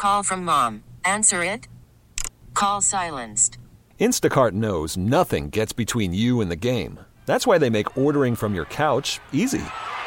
call from mom. Answer it. Call silenced. Instacart knows nothing gets between you and the game. That's why they make ordering from your couch easy.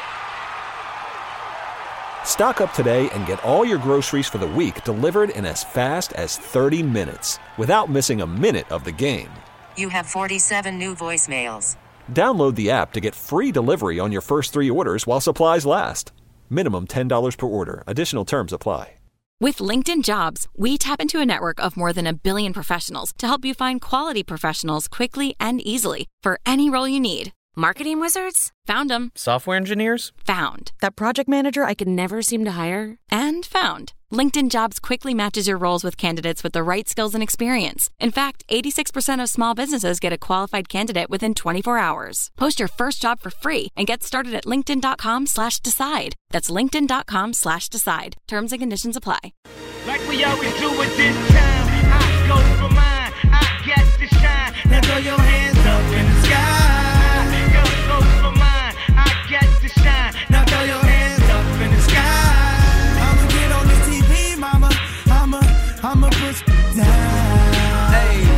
Stock up today and get all your groceries for the week delivered in as fast as 30 minutes without missing a minute of the game. You have 47 new voicemails. Download the app to get free delivery on your first 3 orders while supplies last. Minimum $10 per order. Additional terms apply. With LinkedIn Jobs, we tap into a network of more than 1 billion professionals to help you find quality professionals quickly and easily for any role you need. Marketing wizards? Found them. Software engineers? Found. That project manager I could never seem to hire? And found. LinkedIn Jobs quickly matches your roles with candidates with the right skills and experience. In fact, 86% of small businesses get a qualified candidate within 24 hours. Post your first job for free and get started at linkedin.com/decide. That's linkedin.com/decide. Terms and conditions apply. Like we always do at this time, I go for mine, I get to shine. Now throw your hands up in the sky. Girl, go for mine, I get to shine. Now throw your hands up in the sky. I'ma get on the TV, mama. I'ma push down.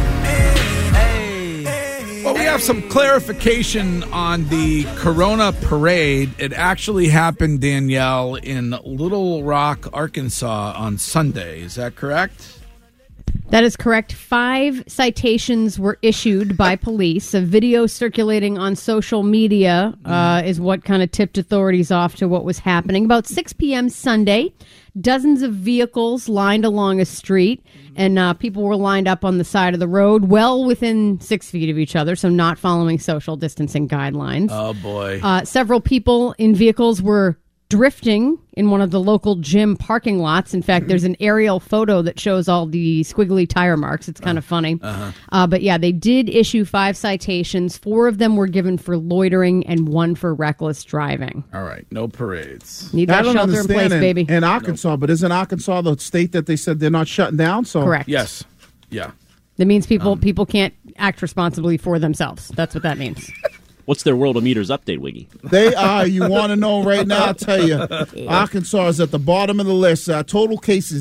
Hey. Well, we have some clarification on the Corona Parade. It actually happened, Danielle, in Little Rock, Arkansas on Sunday. Is that correct? That is correct. 5 citations were issued by police. A video circulating on social media is what kind of tipped authorities off to what was happening. About 6 p.m. Sunday, dozens of vehicles lined along a street, and people were lined up on the side of the road, well within 6 feet of each other, so not following social distancing guidelines. Oh, boy. Several people in vehicles were drifting in one of the local gym parking lots. In fact, there's an aerial photo that shows all the squiggly tire marks. It's kind of funny. But yeah, they did issue 5 citations. 4 of them were given for loitering and 1 for reckless driving. All right, no parades. Need that shelter in place, baby. In Arkansas, but isn't Arkansas the state that they said they're not shutting down? So correct. Yes. Yeah. That means people can't act responsibly for themselves. That's what that means. What's their World of Meters update, Wiggy? They are. You want to know right now? I'll tell you. Arkansas is at the bottom of the list. Total cases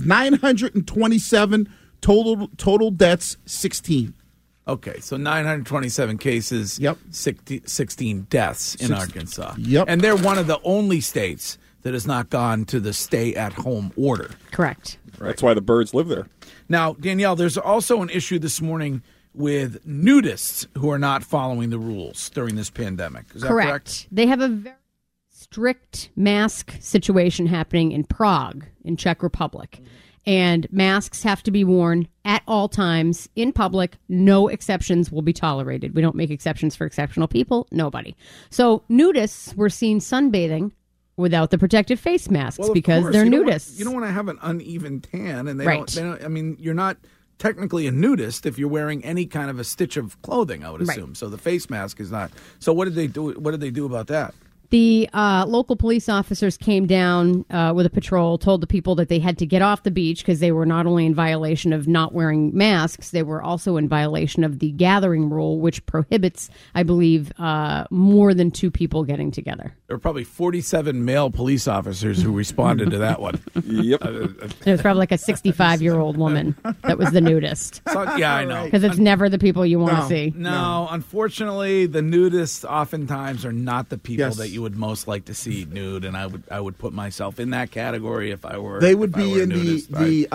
927. Total deaths 16. Okay, so 927 cases. Yep. 16 deaths in Arkansas. Yep. And they're one of the only states that has not gone to the stay-at-home order. Correct. Right. That's why the birds live there. Now, Danielle, there's also an issue this morning with nudists who are not following the rules during this pandemic. Is that correct? They have a very strict mask situation happening in Prague, in Czech Republic. And masks have to be worn at all times in public. No exceptions will be tolerated. We don't make exceptions for exceptional people. Nobody. So nudists were seen sunbathing without the protective face masks because they're nudists. You don't want to have an uneven tan. And they Right. don't, I mean, you're not technically a nudist if you're wearing any kind of a stitch of clothing, I would assume. Right. So the face mask is not. So what did they do? What did they do about that? The local police officers came down with a patrol, told the people that they had to get off the beach because they were not only in violation of not wearing masks, they were also in violation of the gathering rule, which prohibits, I believe, more than 2 people getting together. There were probably 47 male police officers who responded to that one. Yep. There was probably like a 65-year-old woman that was the nudist. So, yeah, I know. Because it's never the people you want to see. No, unfortunately, the nudists oftentimes are not the people that you would most like to see nude, and I would put myself in that category if I were. They would be in nudist, the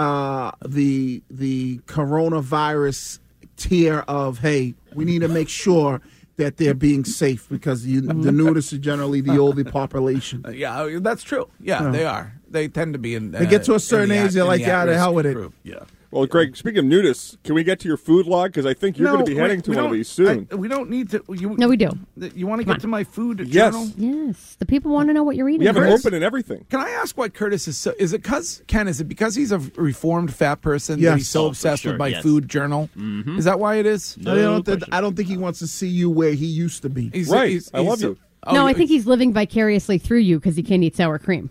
coronavirus tier of, hey, we need to make sure that they're being safe because the nudists are generally the older population. Yeah, that's true. Yeah, they are. They tend to be in. They get to a certain age, they're like, yeah, the hell with it. Yeah. Well, Greg, speaking of nudists, can we get to your food log? Because I think you're going to be heading to one of these soon. We don't need to. No, we do. You want to get to my food Yes. journal? Yes. The people want to know what you're eating. We have it Curtis. open and everything. Can I ask what Curtis is? Is it because he's a reformed fat person that Yes. he's so obsessed with my food journal? Mm-hmm. Is that why it is? I don't think he wants to see you where he used to be. I love you. No, I think he's living vicariously through you because he can't eat sour cream.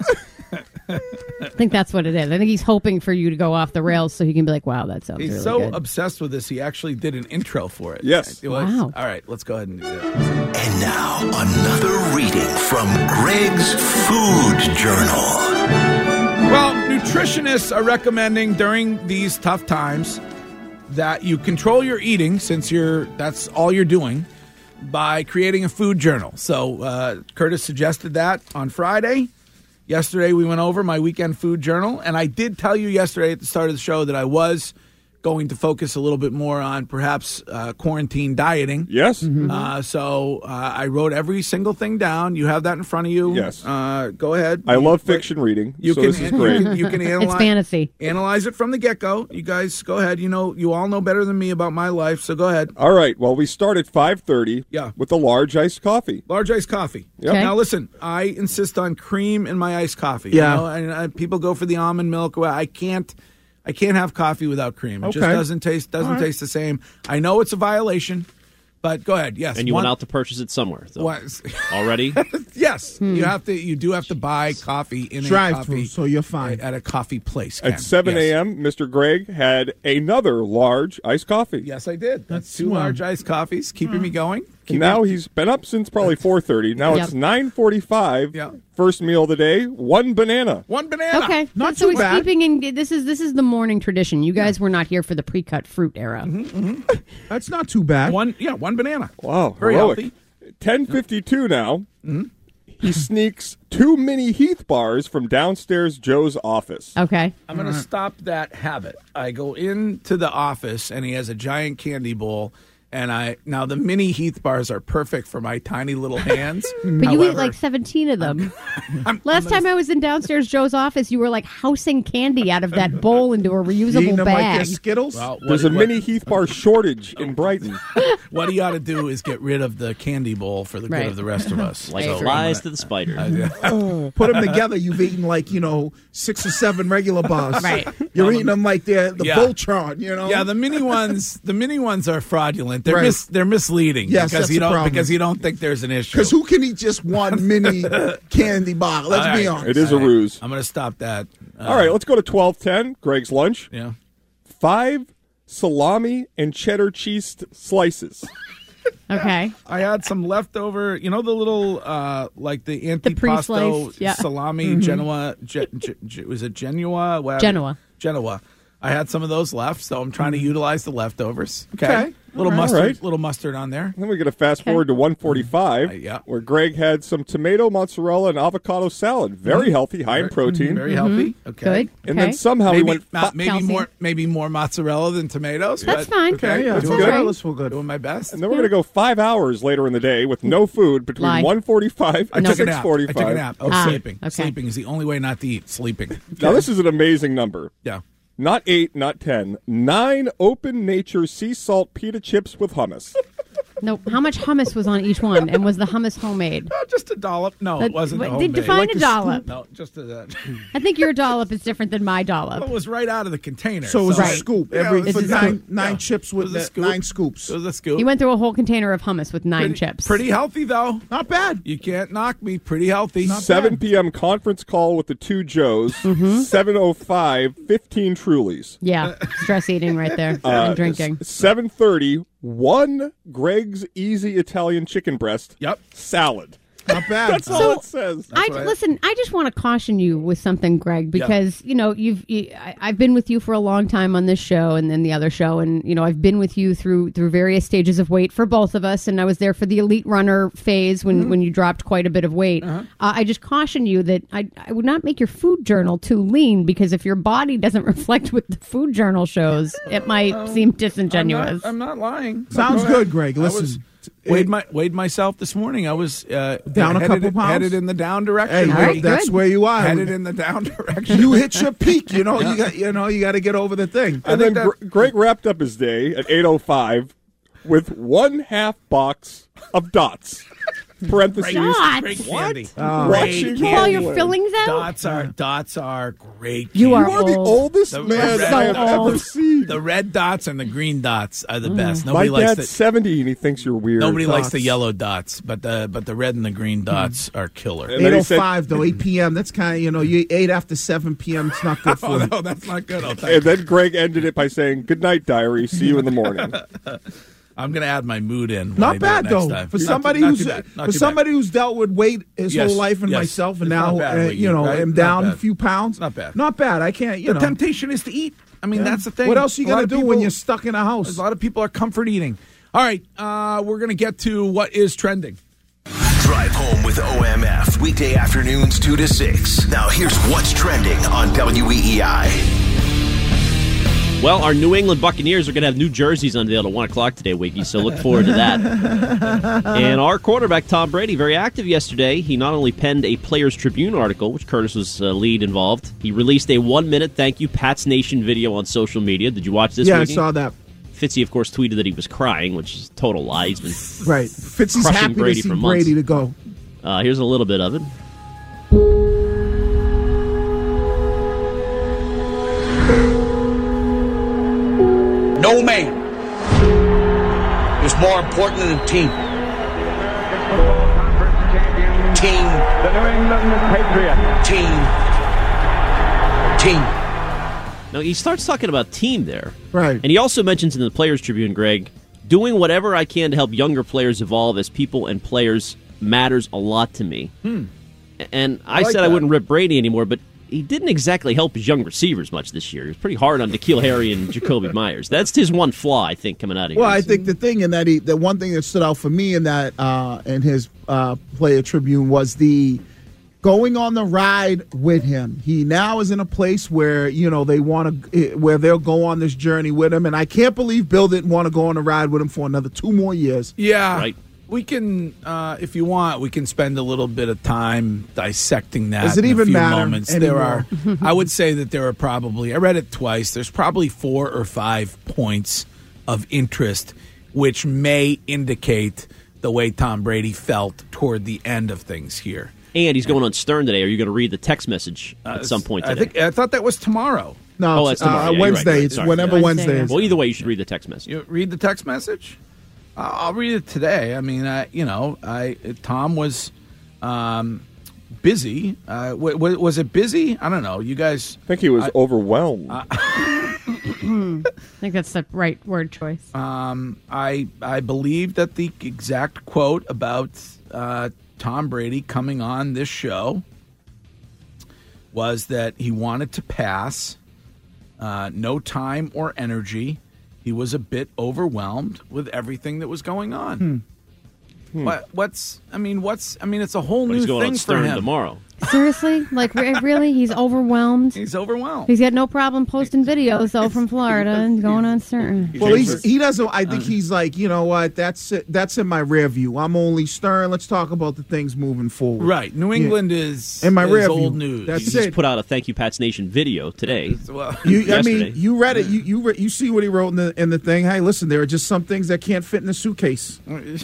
I think that's what it is. I think he's hoping for you to go off the rails so he can be like, wow, that sounds He's really so good. obsessed with this, he actually did an intro for it. Yes. Wow. All right, let's go ahead and do that. And now, another reading from Greg's Food Journal. Well, nutritionists are recommending during these tough times that you control your eating, since that's all you're doing, by creating a food journal. So Curtis suggested that on Friday. Yesterday we went over my weekend food journal, and I did tell you yesterday at the start of the show that I was going to focus a little bit more on perhaps quarantine dieting. Yes. So I wrote every single thing down. You have that in front of you. Yes. Go ahead. I love fiction reading, so this is great. You can analyze. It's fantasy. Analyze it from the get-go. You guys, go ahead. You all know better than me about my life, so go ahead. All right. Well, we start at 5:30 Yeah. with a large iced coffee. Large iced coffee. Yep. Okay. Now, listen, I insist on cream in my iced coffee. Yeah. And people go for the almond milk. Well, I can't have coffee without cream. It just Okay. doesn't taste the same. I know it's a violation, but go ahead. Yes. And you went out to purchase it somewhere so. What? Already? Yes. You do have to buy coffee in a Drive-through, coffee so you're fine. at a coffee place. Ken. At 7 Yes. a.m., Mr. Greg had another large iced coffee. Yes, I did. That's two swell. large iced coffees, keeping me going. Now he's been up since probably 4:30. Now Yep. it's 9:45. Yeah. First meal of the day, one banana. One banana. Okay, Not so too he's bad. keeping in. This is the morning tradition. You guys were not here for the pre-cut fruit era. That's not too bad. One banana. Wow, Very heroic. healthy. 10:52 now. He sneaks 2 mini Heath bars from downstairs Joe's office. Okay, I'm going to stop that habit. I go into the office, and he has a giant candy bowl. And now the mini Heath bars are perfect for my tiny little hands. but you eat However, like 17 of them. I'm Last time I was in downstairs Joe's office, you were like housing candy out of that bowl into a You eating reusable them like they're bag. Skittles? Well, There's a mini Heath bar shortage in Brighton. What he ought to do is get rid of the candy bowl for the good Right. of the rest of us. Like So flies I'm to the spider. Put them together. You've eaten like 6 or 7 regular bars. Right. You're eating them like they're the Yeah. Voltron. You know. Yeah, the mini ones. The mini ones are fraudulent. They're Right. they're misleading. Yes, because that's the problem. because you don't think there's an issue. Because who can eat just one mini candy bar? Let's All be right. honest. It is a ruse. I'm going to stop that. All right, let's go to 12:10. Greg's lunch. Yeah. 5 salami and cheddar cheese slices. Okay, I had some leftover, the little, like the antipasto pre-sliced, yeah. salami, Genoa. Was it Genoa? Well, Genoa. I had some of those left, so I'm trying to utilize the leftovers. Okay. Little mustard on there. Then we're going to fast forward to 1:45, Yeah. where Greg had some tomato, mozzarella, and avocado salad. Very healthy, high in protein. Very healthy. Okay. good. And okay. then somehow we went. Maybe more mozzarella than tomatoes. That's but- fine. Okay, Yeah, That's doing all good. right. Let's feel good. Doing my best. And then we're going to go 5 hours later in the day with no food between Lie. 1:45 I and took a nap. 6:45. Oh, sleeping. okay. Sleeping is the only way not to eat. Sleeping. Now this is an amazing number. Yeah. Not 8, not 10. 9 Open Nature sea salt pita chips with hummus. No, how much hummus was on each one, and was the hummus homemade? Just a dollop. No, it wasn't. Homemade. Define a dollop. No, just a. I think your dollop is different than my dollop. It was right out of the container. So it was a Right. scoop. Yeah, Every it was for a scoop. nine Yeah. chips It with was a the scoop. 9 scoops. It was a scoop. He went through a whole container of hummus with 9 chips. Pretty healthy though. Not bad. You can't knock me. Pretty healthy. 7 p.m. conference call with the 2 Joes. 7:05, 15 Trulies. Yeah, stress eating right there and drinking. 7:30, 1 Greg's Easy Italian chicken breast. Yep. Salad. Not bad. That's all it says. Listen, I just want to caution you with something, Greg, because I've been with you for a long time on this show and then the other show, and I've been with you through various stages of weight for both of us, and I was there for the elite runner phase when you dropped quite a bit of weight. I just caution you that I would not make your food journal too lean, because if your body doesn't reflect what the food journal shows, it might seem disingenuous. I'm not lying. Sounds Go ahead. good, Greg. Listen. Weighed myself this morning. I was Down a couple pounds? Headed in the down direction. Hey, All right, that's good. where you are. Headed in the down direction. You hit your peak. You got to get over the thing. And then Greg wrapped up his day at 8:05 with 1/2 box of dots. Parentheses. Dots? Great What? candy. Watching You pull all your Hamlin. fillings out? Dots are great. You candy. You are the old. oldest The man red- I have So ever old. seen. The red dots and the green dots are the best. My Nobody likes dad's 70 and he thinks you're weird. Nobody likes the dots. yellow dots, but the red and the green dots are killer. And then he said- 8:05 though, 8 p.m. That's kind of you ate after 7 p.m. It's not good for Oh you. no, that's not good. I'll tell you. And then Greg ended it by saying, "Good night, diary. See you in the morning." I'm going to add my mood in. Not bad though. For somebody who's dealt with weight his whole life and myself, and now am down a few pounds. Not bad. Not bad. I can't. The temptation is to eat. I mean, that's the thing. What else are you going to do when you're stuck in a house? A lot of people are comfort eating. All right, we're going to get to what is trending. Drive home with OMF, weekday afternoons 2 to 6. Now here's what's trending on WEEI. Well, our New England Buccaneers are going to have new jerseys unveiled at 1 o'clock today, Wiggy, so look forward to that. And our quarterback, Tom Brady, very active yesterday. He not only penned a Players Tribune article, which Curtis was lead involved, he released a 1-minute thank you Pats Nation video on social media. Did you watch this, Yeah, Wiggy? I saw that. Fitzy, of course, tweeted that he was crying, which is a total lie. He's been right. Fitzy's happy Brady to see for months. Brady to go. Here's a little bit of it. No man is more important than a team. Team. The New England Patriots. Team. Now, he starts talking about team there. Right. And he also mentions in the Players Tribune, Greg, doing whatever I can to help younger players evolve as people and players matters a lot to me. And I said I wouldn't rip Brady anymore, but he didn't exactly help his young receivers much this year. He was pretty hard on N'Keal Harry and Jacoby Myers. That's his one flaw, I think, coming out of here. Well, I think the thing in that the one thing that stood out for me in that in his Player Tribune was the going on the ride with him. He now is in a place where they want to where they'll go on this journey with him, and I can't believe Bill didn't want to go on the ride with him for another 2 more years. Yeah, right. We can, if you want, we can spend a little bit of time dissecting that. Does it even matter moments. anymore? There are, I would say that there are probably, I read it twice, there's probably 4 or 5 points of interest which may indicate the way Tom Brady felt toward the end of things here. And he's going on Stern today. Are you going to read the text message at some point today? I thought that was tomorrow. No, that's tomorrow. Wednesday. Right. It's whenever Wednesday is. Well, either way, you should read the text message. You read the text message? I'll read it today. I mean, Tom was busy. Was it busy? I don't know. You guys? I think he was overwhelmed. I think that's the right word choice. I believe that the exact quote about Tom Brady coming on this show was that he wanted to pass, no time or energy. He was a bit overwhelmed with everything that was going on. It's a whole new He's going thing on for Stern him. tomorrow. Seriously? Like, really? He's overwhelmed? He's overwhelmed. He's got no problem posting videos, though, from Florida and going on Stern. Well, he doesn't. I think he's like, you know what? That's it. That's in my rear view. I'm only Stern. Let's talk about the things moving forward. Right. New England is in my rear view. Old news. That's He just put out a Thank You Pats Nation video today. You read it. You see what he wrote in the thing. Hey, listen, there are just some things that can't fit in the suitcase.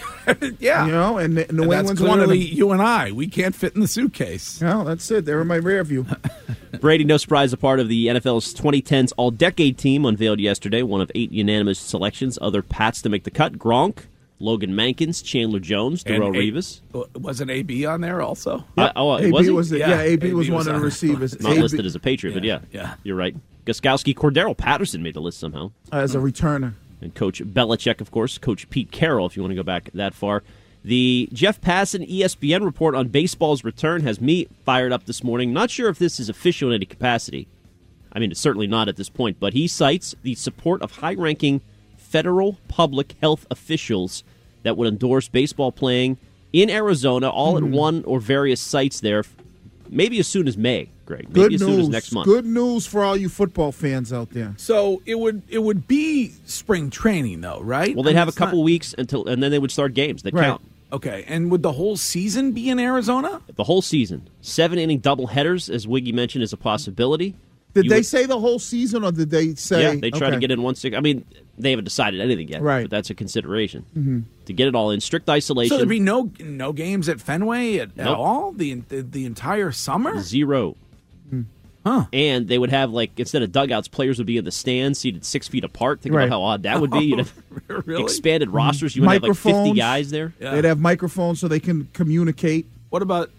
Yeah. And New England's England's one of them. You and I, we can't fit in the suitcase. No, that's it. They're in my rear view. Brady, no surprise, a part of the NFL's 2010s All-Decade team unveiled yesterday, one of 8 unanimous selections. Other Pats to make the cut: Gronk, Logan Mankins, Chandler Jones, Darrelle Revis. Wasn't AB on there also? AB was he? AB was one of the receivers. Not listed as a Patriot, but yeah, you're right. Gostkowski, Cordero Patterson made the list somehow. As a returner. And Coach Belichick, of course, Coach Pete Carroll, if you want to go back that far. The Jeff Passan ESPN report on baseball's return has me fired up this morning. Not sure if this is official in any capacity. I mean, it's certainly not at this point, but he cites the support of high-ranking federal public health officials that would endorse baseball playing in Arizona, all at one or various sites there, maybe as soon as May, Greg. Maybe as soon as next month. Good news for all you football fans out there. So it would be spring training, though, right? Well, they'd have a couple weeks and then they would start games. They'd count. Okay, and would the whole season be in Arizona? The whole season. 7-inning doubleheaders, as Wiggy mentioned, is a possibility. Did they say the whole season, or did they say... Yeah, they try to get in 1/6. I mean, they haven't decided anything yet, but that's a consideration. Mm-hmm. To get it all in strict isolation. So there'd be no games at Fenway at all? The entire summer? 0. Huh. And they would have, instead of dugouts, players would be in the stands, seated 6 feet apart. Think about how odd that would be. You'd have really? Expanded rosters. You would have 50 guys there. Yeah. They'd have microphones so they can communicate. What about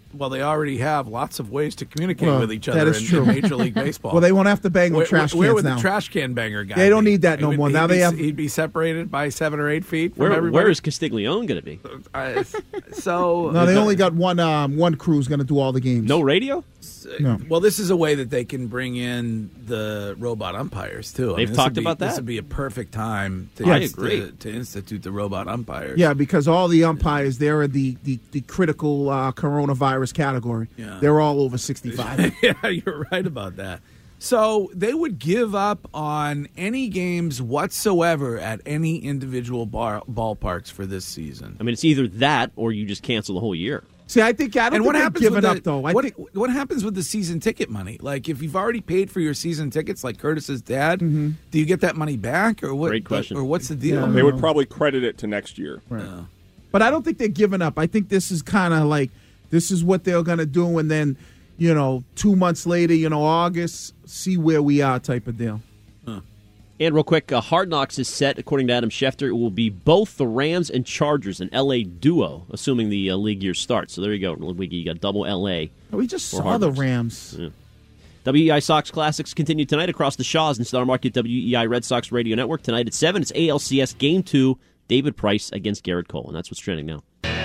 Well, they already have lots of ways to communicate Well, with each that other is in true. Major League Baseball. Well, they won't have to bang on Where- trash where cans would now. the trash can banger guy They don't be? need that no He would- more. Now he'd they be- have- He'd be separated by 7 or 8 feet from Where everybody. is Castiglione going to be? So No, they only got one crew's going to do all the games. No radio? No. Well, this is a way that they can bring in the robot umpires too. They've this talked would be- about that. This would be a perfect time to, Yeah, I agree. to institute the robot umpires. Yeah, because all the umpires, they're in the critical coronavirus category. Yeah. They're all over 65. Yeah, you're right about that. So they would give up on any games whatsoever at any individual ballparks for this season. I mean, it's either that or you just cancel the whole year. See, I don't And think what they're happens giving with up, though. What happens with the season ticket money? Like, if you've already paid for your season tickets, like Curtis's dad, do you get that money back, or what? Great question. Or what's the deal? Yeah. They would probably credit it to next year. Yeah. But I don't think they're giving up. I think this is kind of like, this is what they're going to do, and then, 2 months later, August, see where we are type of deal. And real quick, Hard Knocks is set, according to Adam Schefter. It will be both the Rams and Chargers, an L.A. duo, assuming the league year starts. So there you go, Wiggy. You got double L.A. We just for saw Hard the Knocks. Rams. Yeah. WEI Sox Classics continue tonight across the Shaws and Star Market WEI Red Sox Radio Network. Tonight at 7, it's ALCS Game 2, David Price against Garrett Cole. And that's what's trending now.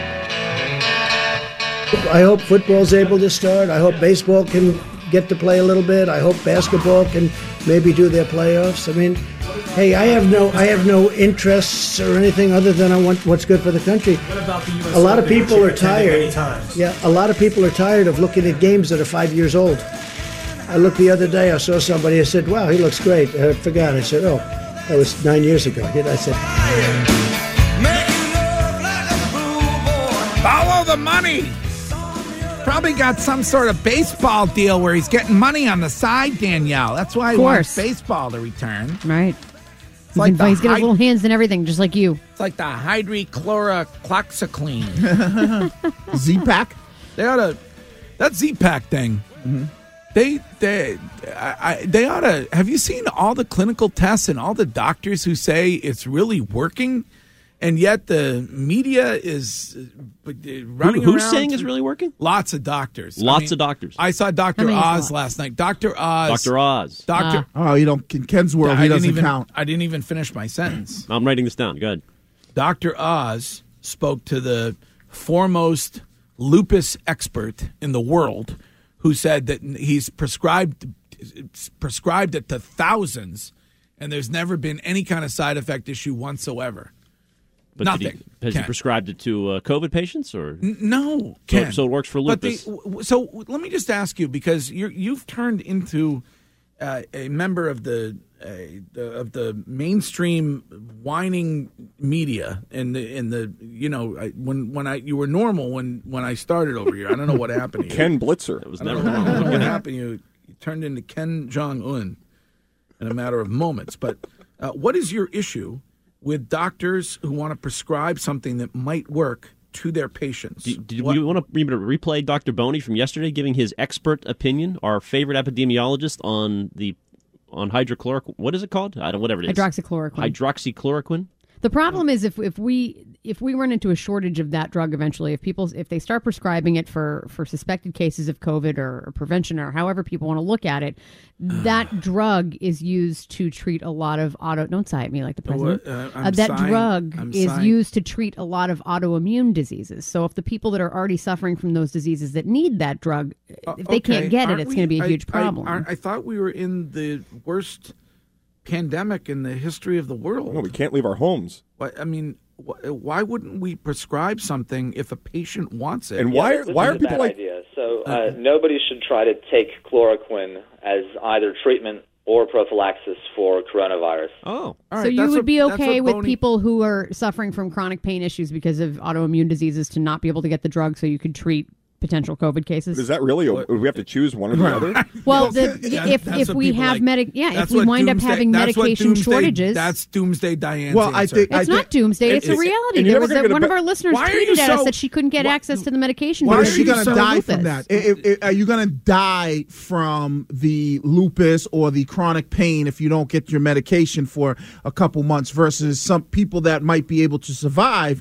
I hope football's able to start. I hope baseball can get to play a little bit. I hope basketball can maybe do their playoffs. I mean, hey, I have no interests or anything other than I want what's good for the country. What about the U.S. A lot of Open, which people you've are attended many tired. times? Yeah, a lot of people are tired of looking at games that are 5 years old. I looked the other day. I saw somebody. I said, "Wow, he looks great." I forgot. I said, "Oh, that was 9 years ago." I said, Follow the money. Probably got some sort of baseball deal where he's getting money on the side, Danielle. That's why he wants baseball to return. Right. It's like He's got his little hands and everything, just like you. It's like the hydrochlorocloxacline. Z-Pack? They ought to. That Z-Pack thing. Mm-hmm. They ought to. Have you seen all the clinical tests and all the doctors who say it's really working, and yet the media is running Who's around saying it's really working? Lots of doctors. Lots of doctors. I saw Dr. How many is Oz lots? last night. Dr. Oz. Dr. Oz. Dr. Oh, you don't. In Ken's world, he doesn't count. I didn't even finish my sentence. I'm writing this down. Go ahead. Dr. Oz spoke to the foremost lupus expert in the world, who said that he's prescribed it to thousands, and there's never been any kind of side effect issue whatsoever. But Nothing. Has he Ken. prescribed it to COVID patients? Or No, Ken. So it works for But lupus. so let me just ask you, because you've turned into a member of the mainstream whining media and the when you were normal when I started over here. I don't know what happened to you. Ken Blitzer. It was I don't never know normal. what happened. You turned into Ken Jong-un in a matter of moments. But what is your issue with doctors who want to prescribe something that might work to their patients? Did we want to replay Dr. Boney from yesterday giving his expert opinion, our favorite epidemiologist on hydrochloric? What is it called? I don't. Whatever it is. Hydroxychloroquine. Hydroxychloroquine. The problem is if we run into a shortage of that drug eventually, if they start prescribing it for suspected cases of COVID or prevention or however people want to look at it, that drug is used to treat a lot of don't sigh at me like the president. I'm is sighing. used to treat a lot of autoimmune diseases. So if the people that are already suffering from those diseases that need that drug, if they can't get it, it's going to be a huge problem. I thought we were in the worst pandemic in the history of the world. No, we can't leave our homes. I mean, why wouldn't we prescribe something if a patient wants it? And why This are is a people bad like? idea. So nobody should try to take chloroquine as either treatment or prophylaxis for coronavirus. Oh, All right, So you that's would what- be that's okay what with Boney- people who are suffering from chronic pain issues because of autoimmune diseases to not be able to get the drug so you could treat potential COVID cases? Is that really? Would we have to choose one or the other? Well, That's if what we people have like. if That's we what wind up doomsday- having that's what medication doomsday- shortages, That's Doomsday Diane's Well, I answer. think- it's not doomsday. It's a reality. and you're There never was gonna get a one of be- our listeners Why are you tweeted at us so- that she couldn't get access to the medication. Why because is she of going to her die lupus. from that? Are you going to die from the lupus or the chronic pain if you don't get your medication for a couple months versus some people that might be able to survive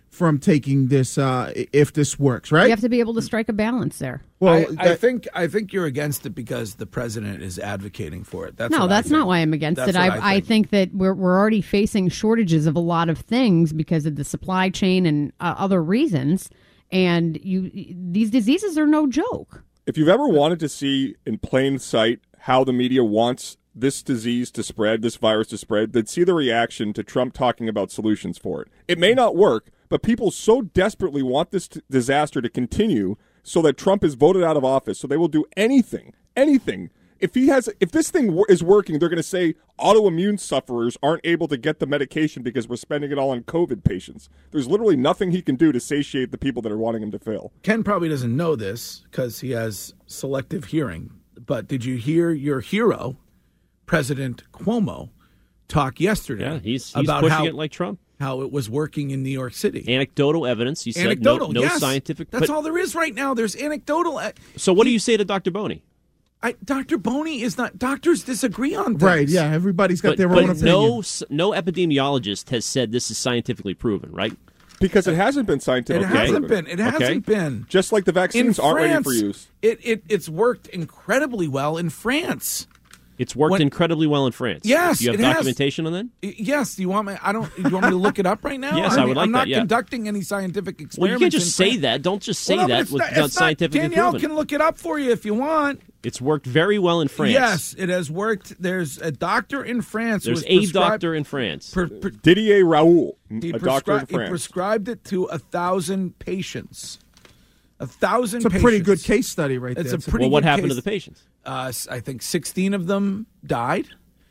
from taking this if this works, right? You have to be able to strike a balance there. Well, I think you're against it because the president is advocating for it. That's not why I'm against it. I think that we're already facing shortages of a lot of things because of the supply chain and other reasons. And these diseases are no joke. If you've ever wanted to see in plain sight how the media wants this disease to spread, this virus to spread, they'd see the reaction to Trump talking about solutions for it. It may not work, but people so desperately want this disaster to continue so that Trump is voted out of office, so they will do anything. If this thing is working, they're going to say autoimmune sufferers aren't able to get the medication because we're spending it all on COVID patients. There's literally nothing he can do to satiate the people that are wanting him to fail. Ken probably doesn't know this because he has selective hearing, but did you hear your hero, President Cuomo, talk yesterday? Yeah, he's about pushing it like Trump. How it was working in New York City. Anecdotal evidence. He said no yes. scientific. That's all there is right now. There's anecdotal. So what do you say to Dr. Boney? Dr. Boney is not. Doctors disagree on things. Right, yeah. Everybody's got their own opinion. No epidemiologist has said this is scientifically proven, right? Because it hasn't been scientifically proven. It hasn't been. Just like the vaccines aren't ready for use. It's worked incredibly well in France. It's worked incredibly well in France. Yes, do you have documentation on that? Yes. Do you want me? Do you want me to look it up right now? Yes, I would like I'm not that. Yeah. conducting any scientific experiments. Well, you can't just say that. Don't just say that without scientifically Danielle proven. can look it up for you if you want. It's worked very well in France. Yes, it has worked. There's a doctor in France. There's a doctor in France. Didier Raoult, a doctor in France. He prescribed it to 1,000 patients. 1,000 It's a patients. pretty good case study right there. It's a pretty what good happened case. to the patients? I think 16 of them died,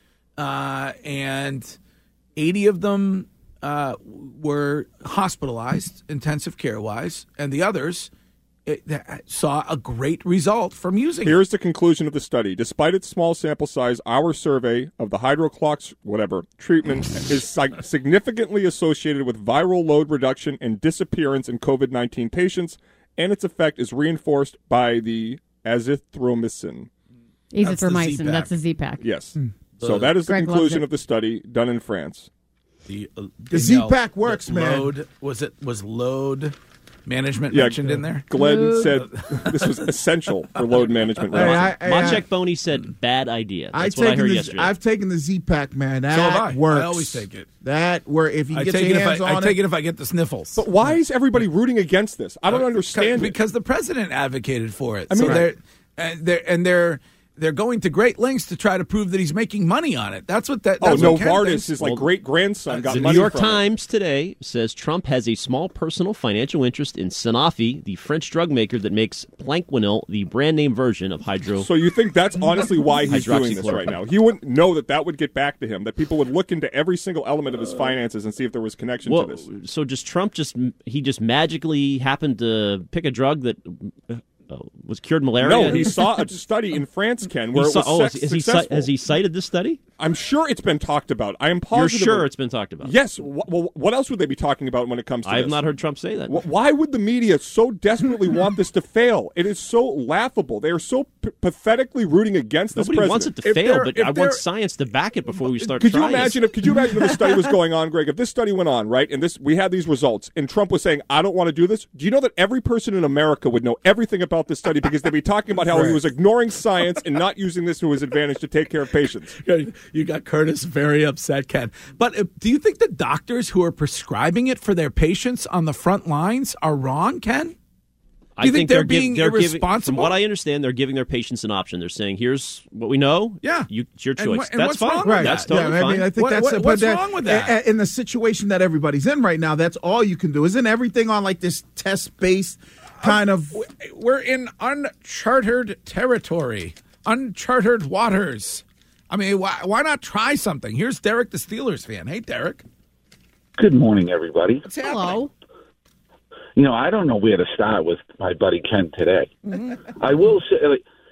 and 80 of them were hospitalized, intensive care-wise, and the others saw a great result from using it. Here's the conclusion of the study. Despite its small sample size, our survey of the hydroclox treatment is significantly associated with viral load reduction and disappearance in COVID-19 patients, and its effect is reinforced by the azithromycin. Azithromycin, that's the Z-Pack. Yes. So that is the conclusion of the study done in France. The Z-Pack works, man. Was load management mentioned in there? Glenn said this was essential for load management. Maciek Boney said bad idea. That's what I heard yesterday. I've taken the Z-Pack, man. That so have I. works. I always take it. That works. If you get your hands on it. I take it if I get the sniffles. But why is everybody rooting against this? I don't understand. Because the president advocated for it. I mean, they're going to great lengths to try to prove that he's making money on it. That's what that. That's Novartis, his great-grandson, got money from it. The New York Times today says Trump has a small personal financial interest in Sanofi, the French drug maker that makes Plaquenil, the brand name version of hydro. So you think that's honestly why he's doing this right now? He wouldn't know that would get back to him, that people would look into every single element of his finances and see if there was connection to this. So does Trump just magically happened to pick a drug that was cured malaria? No, he saw a study in France, Ken, where it was successful. Has he cited this study? I'm sure it's been talked about. I am positive. You're sure it's been talked about? Yes. Well, what else would they be talking about when it comes to this? I have not heard Trump say that. Why would the media so desperately want this to fail? It is so laughable. They are so pathetically rooting against this president. Nobody wants it to fail, but I want science to back it before we start trying. Could you imagine if this study was going on, Greg? If this study went on, right, and we had these results, and Trump was saying, I don't want to do this, do you know that every person in America would know everything about this study because they'd be talking about how he was ignoring science and not using this to his advantage to take care of patients? You got Curtis very upset, Ken. But do you think the doctors who are prescribing it for their patients on the front lines are wrong, Ken? Do you think they're being irresponsible? From what I understand, they're giving their patients an option. They're saying, here's what we know. Yeah. It's your choice. And that's what's fine. wrong with That's that? totally fine. I think what's wrong with that? In the situation that everybody's in right now, that's all you can do. Isn't everything on like this test-based kind of... We're in uncharted territory, uncharted waters. I mean, why not try something? Here's Derek, the Steelers fan. Hey, Derek. Good morning, everybody. What's happening? Hello. You know, I don't know where to start with my buddy Ken today. I will say,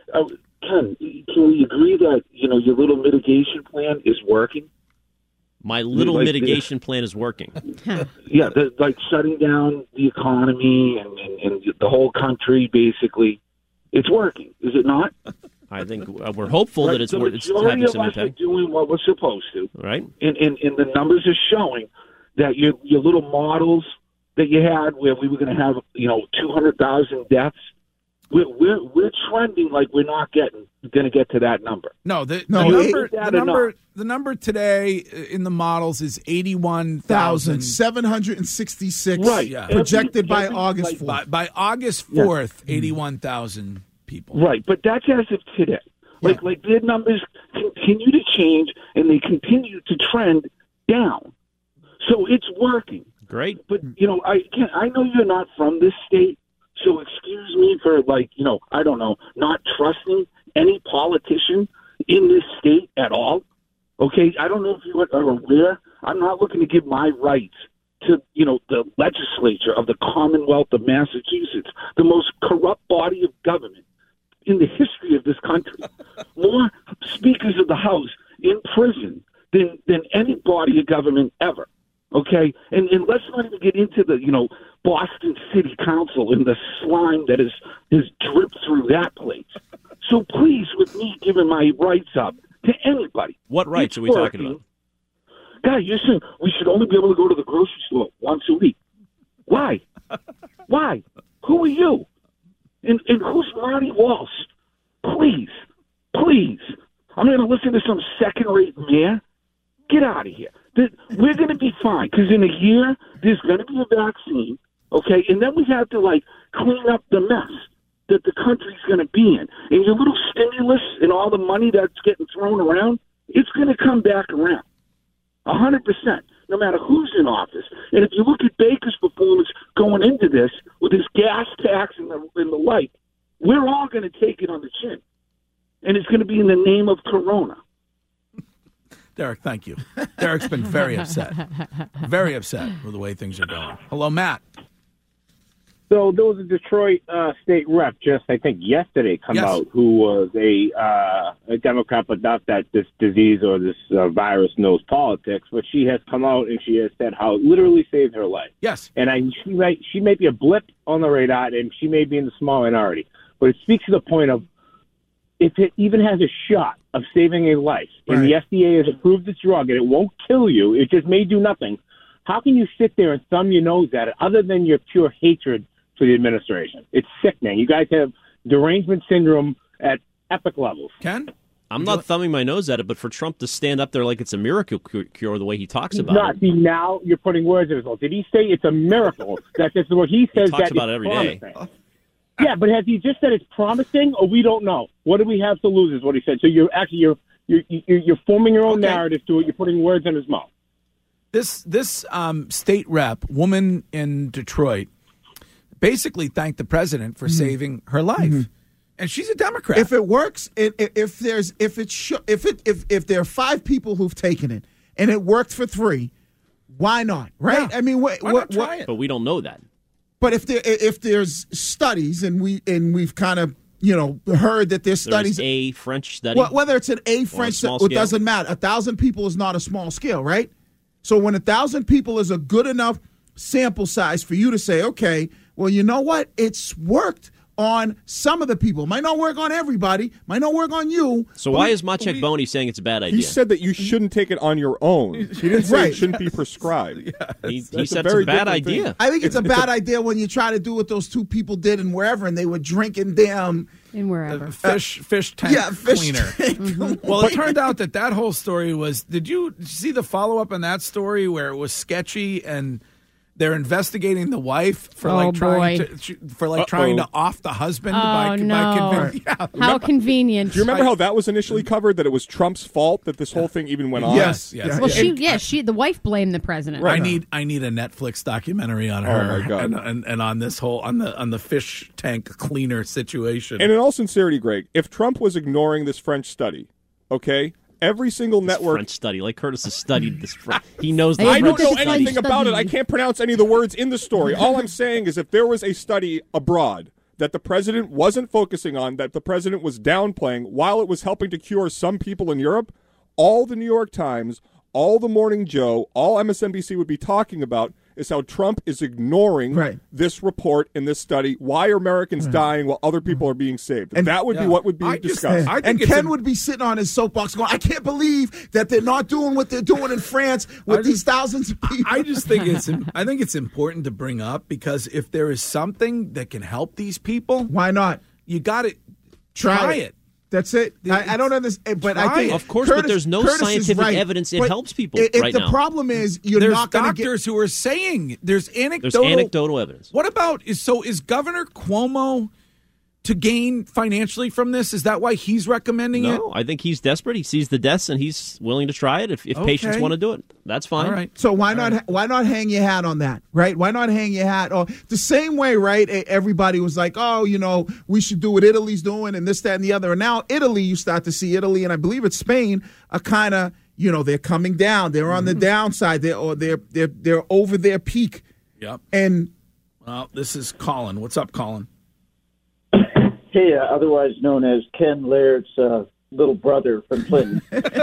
Ken, can we agree that, your little mitigation plan is working? My little mitigation plan is working. Yeah, like shutting down the economy and the whole country, basically. It's working, is it not? I think we're hopeful that it's having some impact. The majority of us are impact. doing what we're supposed to. Right. And the numbers are showing that your little models that you had where we were going to have 200,000 deaths. We're trending like we're not going to get to that number. No, the number today in the models is 81,766. Right, projected by August 4th. By August 4th, 81,000 people. Right, but that's as of today. Like their numbers continue to change and they continue to trend down. So it's working. Great. But I know you're not from this state. So excuse me for not trusting any politician in this state at all. Okay, I don't know if you are aware. I'm not looking to give my rights to the legislature of the Commonwealth of Massachusetts, the most corrupt body of government in the history of this country. More speakers of the House in prison than any body of government ever. Okay, and let's not even get into the Boston City Council and the slime that has dripped through that place. So please, with me giving my rights up to anybody, what rights are we talking about? Guy, you're saying we should only be able to go to the grocery store once a week. Why? Why? Who are you? And who's Marty Walsh? Please, I'm going to listen to some second-rate mayor. Get out of here. We're going to be fine because in a year there's going to be a vaccine, okay? And then we have to clean up the mess that the country's going to be in. And your little stimulus and all the money that's getting thrown around, it's going to come back around, 100%, no matter who's in office. And if you look at Baker's performance going into this with his gas tax and the like, we're all going to take it on the chin, and it's going to be in the name of Corona. Derek, thank you. Derek's been very upset with the way things are going. Hello, Matt. So there was a Detroit state rep just, I think, yesterday out who was a Democrat, but not that this disease or this virus knows politics. But she has come out and she has said how it literally saved her life. Yes. And she may be a blip on the radar and she may be in the small minority. But it speaks to the point of if it even has a shot of saving a life, and the FDA has approved this drug and it won't kill you, it just may do nothing, how can you sit there and thumb your nose at it other than your pure hatred for the administration? It's sickening. You guys have derangement syndrome at epic levels. Ken? I'm not thumbing my nose at it, but for Trump to stand up there like it's a miracle cure the way he talks about it. See, now you're putting words in his mouth. Did he say it's a miracle? That's what he says. He talks that about it every day. Yeah, but has he just said it's promising, or we don't know? What do we have to lose? Is what he said. So you're forming your own narrative to it. You're putting words in his mouth. This state rep, woman in Detroit, basically thanked the president for saving her life, and she's a Democrat. If it works, if there are 5 people who've taken it and it worked for 3, why not? Right? Yeah. I mean, why not try it? But we don't know that. But if there's studies and we've kind of heard that there's studies, a French study, whether it's an French study, it doesn't matter. 1,000 people is not a small scale, right? So when 1,000 people is a good enough sample size for you to say, okay, well, you know what, it's worked on some of the people. Might not work on everybody. Might not work on you. So why is Maciek Boney saying it's a bad idea? He said that you shouldn't take it on your own. He didn't say it shouldn't be prescribed. He said it's a bad idea. I think it's a bad idea when you try to do what those 2 people did in wherever, and they were drinking damn in wherever fish tank cleaner. Well, it turned out that whole story was. Did you see the follow up on that story where it was sketchy and they're investigating the wife for trying to off the husband by How convenient. Do you remember how that was initially covered, that it was Trump's fault that this whole thing even went on? Yes. Well, the wife blamed the president. Right. I need a Netflix documentary on her. Oh my God. and on this whole on the fish tank cleaner situation. And in all sincerity, Greg, if Trump was ignoring this French study, okay, every single network French study, like Curtis has studied this. He knows. I don't know anything about it. I can't pronounce any of the words in the story. All I'm saying is, if there was a study abroad that the president wasn't focusing on, that the president was downplaying while it was helping to cure some people in Europe, all the New York Times, all the Morning Joe, all MSNBC would be talking about is how Trump is ignoring this report and this study. Why are Americans dying while other people are being saved? And that would be what would be discussed. And Ken would be sitting on his soapbox going, I can't believe that they're not doing what they're doing in France with these thousands of people. I just think it's important to bring up, because if there is something that can help these people, why not? You got to try it. That's it. I don't understand, but I think of course, but there's no scientific evidence it helps people right now. The problem is there's not going to get doctors who are saying there's anecdotal evidence. What about is Governor Cuomo to gain financially from this? Is that why he's recommending it? No, I think he's desperate. He sees the deaths and he's willing to try it if patients want to do it. That's fine. All right. So why not hang your hat on that, right? Why not hang your hat on the same way, right? Everybody was like, oh, we should do what Italy's doing and this, that, and the other. And now Italy, you start to see Italy, and I believe it's Spain, are kind of, they're coming down. They're on the downside. They're over their peak. Yep. And this is Colin. What's up, Colin? Hey, otherwise known as Ken Laird's little brother from Clinton.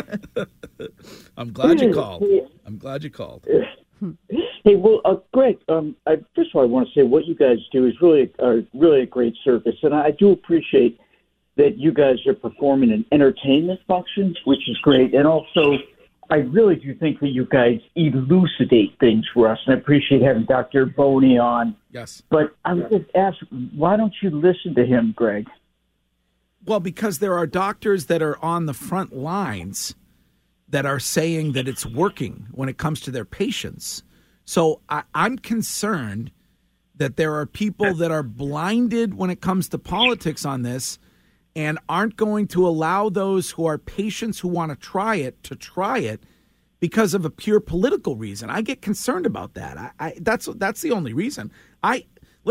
I'm glad you called. Hey, well, Greg, first of all, I want to say what you guys do is really a great service, and I do appreciate that you guys are performing an entertainment function, which is great, and also I really do think that you guys elucidate things for us, and I appreciate having Dr. Boney on. Yes. But I was just asking, why don't you listen to him, Greg? Well, because there are doctors that are on the front lines that are saying that it's working when it comes to their patients. So I'm concerned that there are people that are blinded when it comes to politics on this and aren't going to allow those who are patients who want to try it because of a pure political reason. I get concerned about that. That's the only reason. I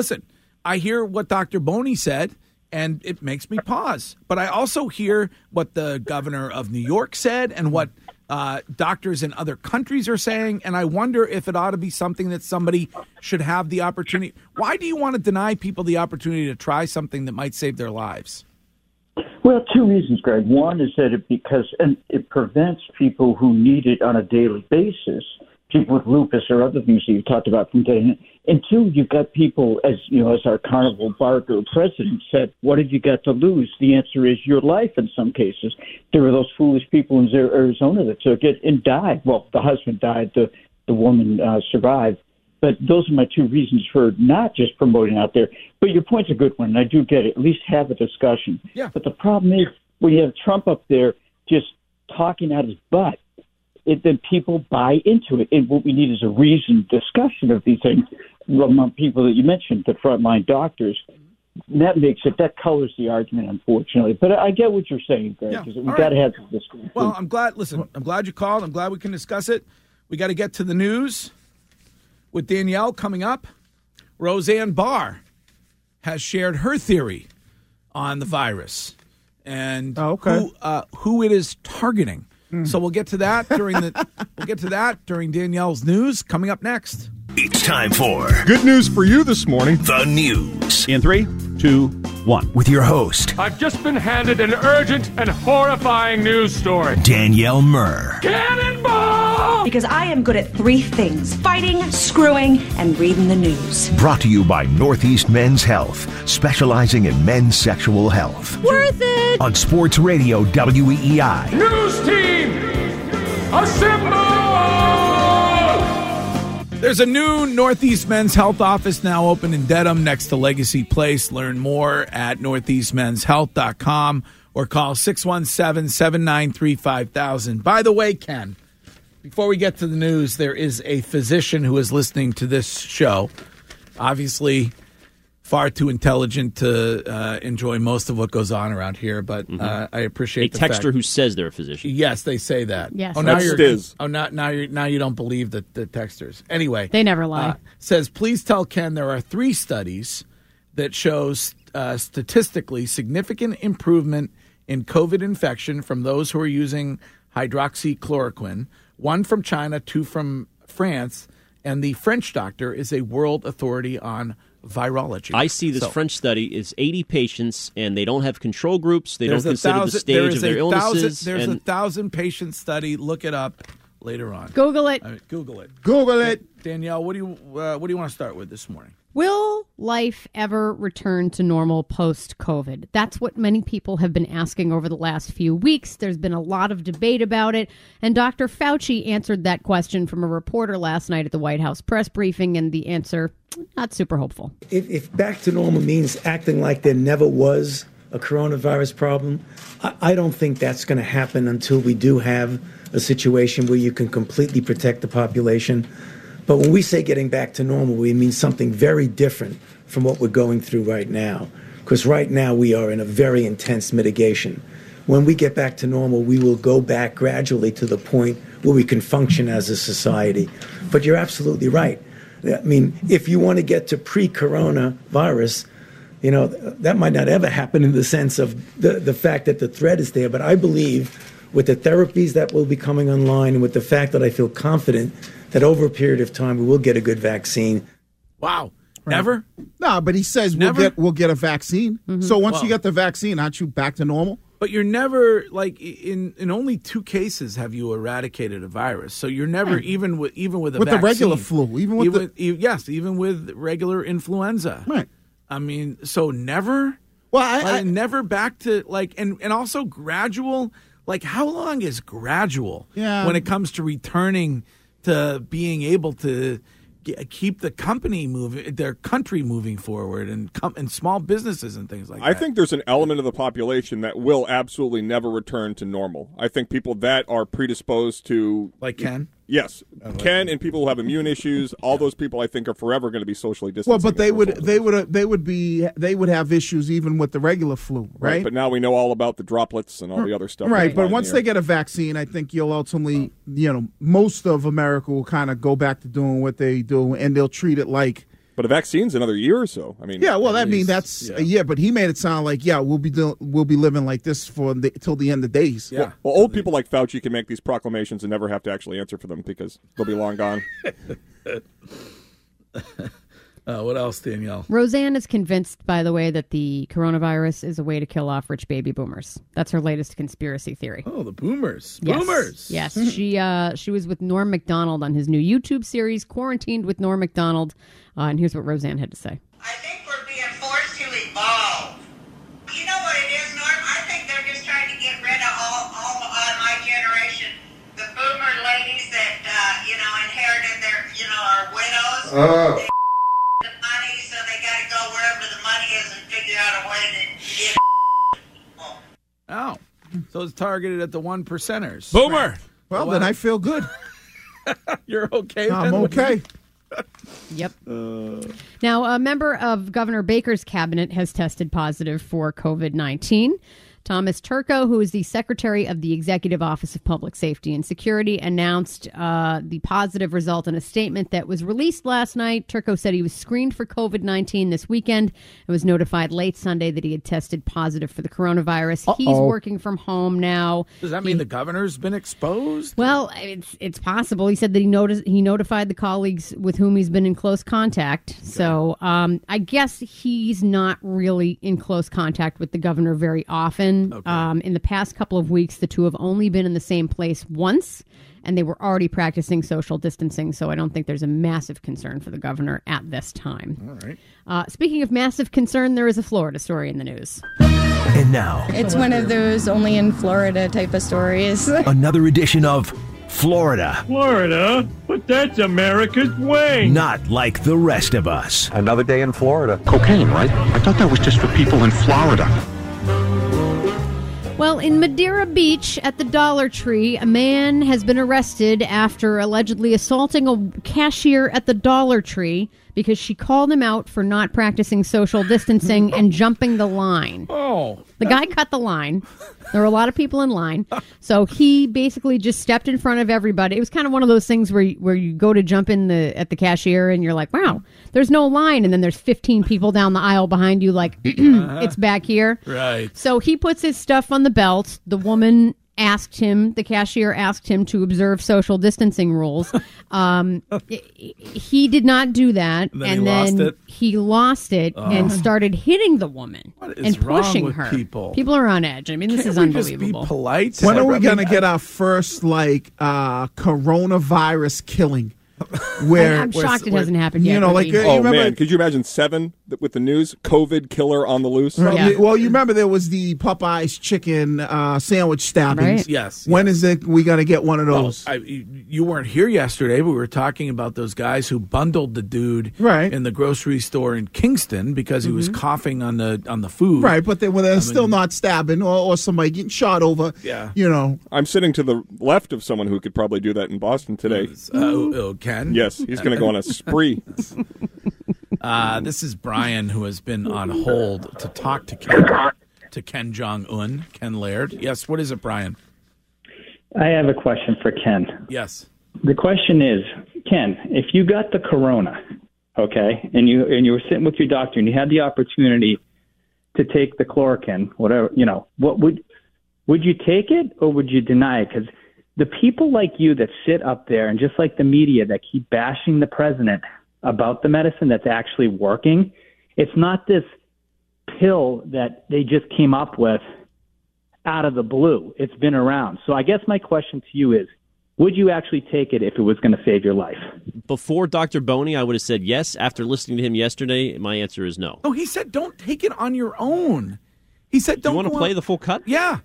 hear what Dr. Boney said, and it makes me pause. But I also hear what the governor of New York said and what doctors in other countries are saying, and I wonder if it ought to be something that somebody should have the opportunity. Why do you want to deny people the opportunity to try something that might save their lives? Well, two reasons, Greg. One is that it prevents people who need it on a daily basis, people with lupus or other things that you talked about, from getting it. And two, you've got people, as our Carnival Barker president said, what have you got to lose? The answer is your life in some cases. There were those foolish people in Arizona that took it and died. Well, the husband died, the woman survived. But those are my two reasons for not just promoting out there. But your point's a good one, and I do get it. At least have a discussion. Yeah. But the problem is when you have Trump up there just talking out his butt, then people buy into it. And what we need is a reasoned discussion of these things among people that you mentioned, the frontline doctors. And that colors the argument, unfortunately. But I get what you're saying, Greg. Yeah. We've got to have this discussion. Well, I'm glad you called. I'm glad we can discuss it. We got to get to the news with Danielle coming up. Roseanne Barr has shared her theory on the virus and who it is targeting. So we'll get to that during Danielle's news coming up next. It's time for good news for you this morning. The news in 3, 2, 1 with your host. I've just been handed an urgent and horrifying news story. Danielle Murr. Cannonball! Because I am good at 3 things: fighting, screwing, and reading the news. Brought to you by Northeast Men's Health, specializing in men's sexual health. Worth it! On Sports Radio WEEI. News team, assemble! There's a new Northeast Men's Health office now open in Dedham next to Legacy Place. Learn more at northeastmenshealth.com or call 617-793-5000. By the way, Ken, before we get to the news, there is a physician who is listening to this show, obviously far too intelligent to enjoy most of what goes on around here, but I appreciate a texter who says they're a physician. Yes, they say that. Yes. Now you don't believe the texters. Anyway, they never lie. Says, please tell Ken there are 3 studies that shows statistically significant improvement in COVID infection from those who are using hydroxychloroquine. 1 from China, 2 from France, and the French doctor is a world authority on virology. I see this French study is 80 patients, and they don't have control groups. They don't consider the stage of their illnesses. There's a 1,000-patient study. Look it up. later on. Google it. Google it. Google it. Danielle, what do you want to start with this morning? Will life ever return to normal post-COVID? That's what many people have been asking over the last few weeks. There's been a lot of debate about it, and Dr. Fauci answered that question from a reporter last night at the White House press briefing, and the answer, not super hopeful. If back to normal means acting like there never was a coronavirus problem, I don't think that's going to happen until we do have a situation where you can completely protect the population. But when we say getting back to normal, we mean something very different from what we're going through right now. Because right now we are in a very intense mitigation. When we get back to normal, we will go back gradually to the point where we can function as a society. But you're absolutely right. I mean, if you want to get to pre-coronavirus, that might not ever happen in the sense of the fact that the threat is there. But I believe with the therapies that will be coming online and with the fact that I feel confident that over a period of time we will get a good vaccine. Wow. Right. Never? No, but he says we'll get a vaccine. Mm-hmm. So once you get the vaccine, aren't you back to normal? But you're never, like, in only 2 cases have you eradicated a virus. So you're never, even with a with vaccine. The regular flu. Even with regular influenza. Right. I mean, so never? Well, I never back to, like, and also gradual. Like, how long is gradual when it comes to returning to being able to keep the company moving, their country moving forward, and small businesses and things like that? I think there's an element of the population that will absolutely never return to normal. I think people that are predisposed to, like Ken. Yes, Ken and people who have immune issues. All those people, I think, are forever going to be socially distancing. Well, but they would have issues even with the regular flu, right? But now we know all about the droplets and all the other stuff. Right, but once they get a vaccine, I think you'll ultimately, most of America will kind of go back to doing what they do, and they'll treat it like. But a vaccine's another year or so. I mean, that's a year. But he made it sound like we'll be living like this till the end of days. Yeah. Well, old people like Fauci can make these proclamations and never have to actually answer for them because they'll be long gone. What else, Danielle? Roseanne is convinced, by the way, that the coronavirus is a way to kill off rich baby boomers. That's her latest conspiracy theory. Oh, the boomers. Yes. Boomers. Yes. She was with Norm Macdonald on his new YouTube series, Quarantined with Norm Macdonald. And here's what Roseanne had to say. I think we're being forced to evolve. You know what it is, Norm? I think they're just trying to get rid of all my generation. The boomer ladies that, inherited their, are widows. The money, so they got to go wherever the money is and figure out a way to get Oh, so it's targeted at the 1%ers. Boomer. Well, then I feel good. You're okay. I'm okay. Yep. Now, a member of Governor Baker's cabinet has tested positive for COVID-19. Thomas Turco, who is the Secretary of the Executive Office of Public Safety and Security, announced the positive result in a statement that was released last night. Turco said he was screened for COVID-19 this weekend and was notified late Sunday that he had tested positive for the coronavirus. He's working from home now. Does that mean the governor's been exposed? Well, it's possible. He said that he notified the colleagues with whom he's been in close contact. Okay. So I guess he's not really in close contact with the governor very often. Okay. In the past couple of weeks, the two have only been in the same place once, and they were already practicing social distancing, so I don't think there's a massive concern for the governor at this time. All right. Speaking of massive concern, there is a Florida story in the news. And now, it's one of those only in Florida type of stories. Another edition of Florida. Florida? But that's America's way. Not like the rest of us. Another day in Florida. Cocaine, right? I thought that was just for people in Florida. Well, in Madeira Beach at the Dollar Tree, a man has been arrested after allegedly assaulting a cashier at the Dollar Tree because she called him out for not practicing social distancing and jumping the line. Oh. The guy cut the line. There were a lot of people in line. So he basically just stepped in front of everybody. It was kind of one of those things where you go to jump in at the cashier and you're like, wow, there's no line. And then there's 15 people down the aisle behind you like, it's back here. Right. So he puts his stuff on the belt. The woman the cashier asked him to observe social distancing rules. He did not do that. And then he lost it and started hitting the woman and pushing with her. people? People are on edge. I mean, this is Can't we unbelievable. Just be polite. When are we going to get our first coronavirus killing? Where I'm shocked it hasn't happened yet. You know, like Ricky. you Oh remember, man, could you imagine 7 with the news? COVID killer on the loose. Right. Well, you remember there was the Popeyes chicken sandwich stabbings. Right. Yes. When is it we going to get one of those? You weren't here yesterday, but we were talking about those guys who bundled the dude in the grocery store in Kingston because he was coughing on the food. Right, but they're still not stabbing or somebody getting shot over. Yeah. You know. I'm sitting to the left of someone who could probably do that in Boston today. Ken? Yes, he's going to go on a spree. This is Brian, who has been on hold to talk to Ken Jong-un, Ken Laird. Yes, what is it, Brian? I have a question for Ken. Yes. The question is, Ken, if you got the corona, okay, and you were sitting with your doctor and you had the opportunity to take the chloroquine, whatever, what would you take it or would you deny it? Because the people like you that sit up there and just like the media that keep bashing the president about the medicine that's actually working, it's not this pill that they just came up with out of the blue. It's been around. So I guess my question to you is, would you actually take it if it was going to save your life? Before Dr. Boney, I would have said yes. After listening to him yesterday, my answer is no. No, he said don't take it on your own. He said don't. You want to play the full cut? Yeah.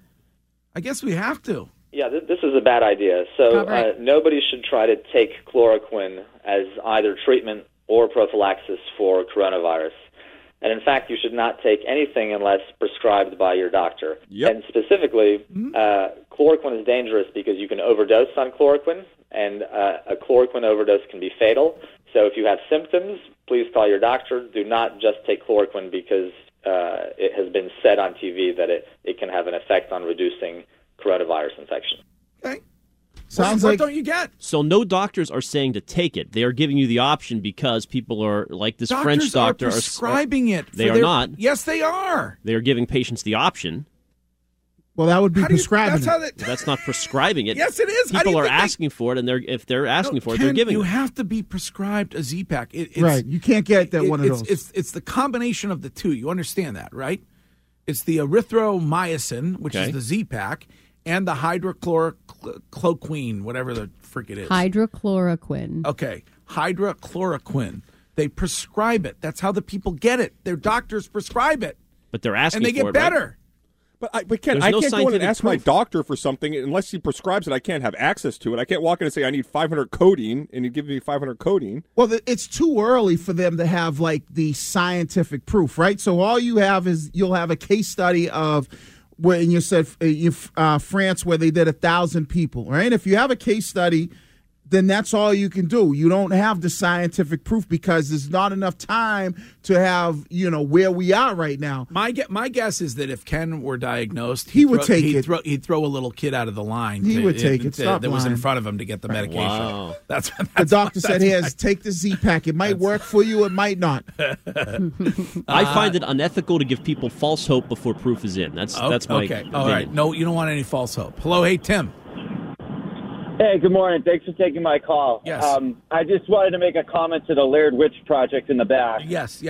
I guess we have to. Yeah, this is a bad idea. So nobody should try to take chloroquine as either treatment or prophylaxis for coronavirus. And in fact, you should not take anything unless prescribed by your doctor. Yep. And specifically, chloroquine is dangerous because you can overdose on chloroquine, and a chloroquine overdose can be fatal. So if you have symptoms, please call your doctor. Do not just take chloroquine because it has been said on TV that it can have an effect on reducing coronavirus infection. Okay. Sounds what like don't you get? So no doctors are saying to take it. They are giving you the option because people are like this French doctor are prescribing it. They are not. Yes, they are. They are giving patients the option. Well, that would be prescribing That's not prescribing it. Yes, it is. People are asking for it, and if they're asking for it, they're giving it. You have to be prescribed a Z-Pack. Right. You can't get one of those. It's the combination of the two. You understand that, right? It's the erythromycin, which is the Z-Pack, and the hydrochloroquine, whatever the frick it is. Hydrochloroquine. Okay, hydrochloroquine. They prescribe it. That's how the people get it. Their doctors prescribe it. But they're asking and they for get it, right? better. But Ken, I can't go in and ask my doctor for something unless he prescribes it. I can't have access to it. I can't walk in and say I need 500 codeine, and he gives me 500 codeine. Well, it's too early for them to have like the scientific proof, right? So all you have is you'll have a case study of when you said France, where they did 1,000 people, right? If you have a case study, then that's all you can do. You don't have the scientific proof because there's not enough time to have, where we are right now. My guess is that if Ken were diagnosed, he would take it. He'd throw a little kid out of the line. He would take it. Stop that was lying. in front of him to get the medication. Wow. That's the doctor said, "Here, take the Z-Pack. It might work for you. It might not." I find it unethical to give people false hope before proof is in. That's my opinion. All right. No, you don't want any false hope. Hello, hey Tim. Hey, good morning. Thanks for taking my call. Yes. I just wanted to make a comment to the Laird Witch Project in the back. Yes.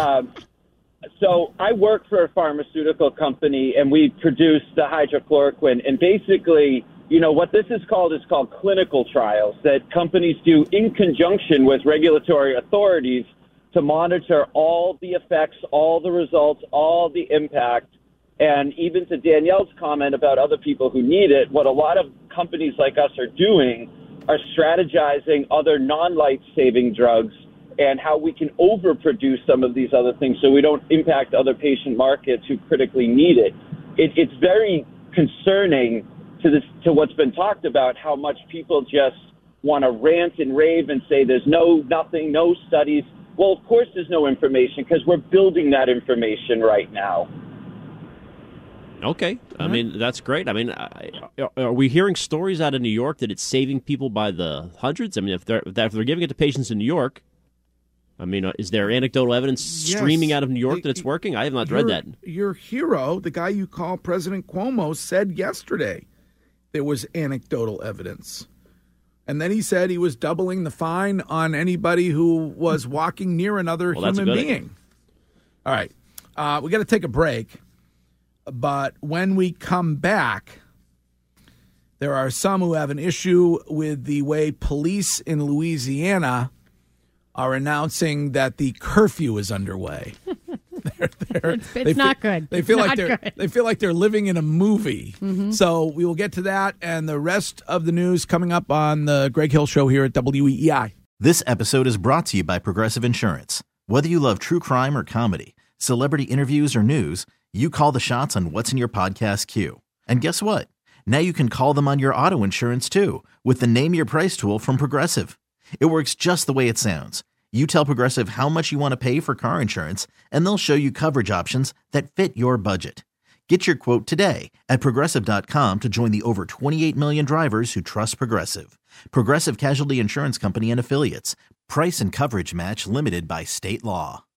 So I work for a pharmaceutical company, and we produce the hydrochloroquine. And basically, what this is called clinical trials that companies do in conjunction with regulatory authorities to monitor all the effects, all the results, all the impact. And even to Danielle's comment about other people who need it, what a lot of companies like us are doing are strategizing other non-life-saving drugs and how we can overproduce some of these other things so we don't impact other patient markets who critically need it. It's very concerning to what's been talked about, how much people just want to rant and rave and say there's nothing, no studies. Well, of course there's no information because we're building that information right now. Okay. I mean, that's great. I mean, are we hearing stories out of New York that it's saving people by the hundreds? I mean, if they're giving it to patients in New York, I mean, is there anecdotal evidence streaming out of New York that it's working? I have not read that. Your hero, the guy you call President Cuomo, said yesterday there was anecdotal evidence. And then he said he was doubling the fine on anybody who was walking near another human being. All right. We got to take a break. But when we come back, there are some who have an issue with the way police in Louisiana are announcing that the curfew is underway. It's not good. They feel like they're living in a movie. Mm-hmm. So we will get to that and the rest of the news coming up on the Greg Hill Show here at WEEI. This episode is brought to you by Progressive Insurance. Whether you love true crime or comedy, celebrity interviews or news, you call the shots on what's in your podcast queue. And guess what? Now you can call them on your auto insurance too with the Name Your Price tool from Progressive. It works just the way it sounds. You tell Progressive how much you want to pay for car insurance, and they'll show you coverage options that fit your budget. Get your quote today at Progressive.com to join the over 28 million drivers who trust Progressive. Progressive Casualty Insurance Company and Affiliates. Price and coverage match limited by state law.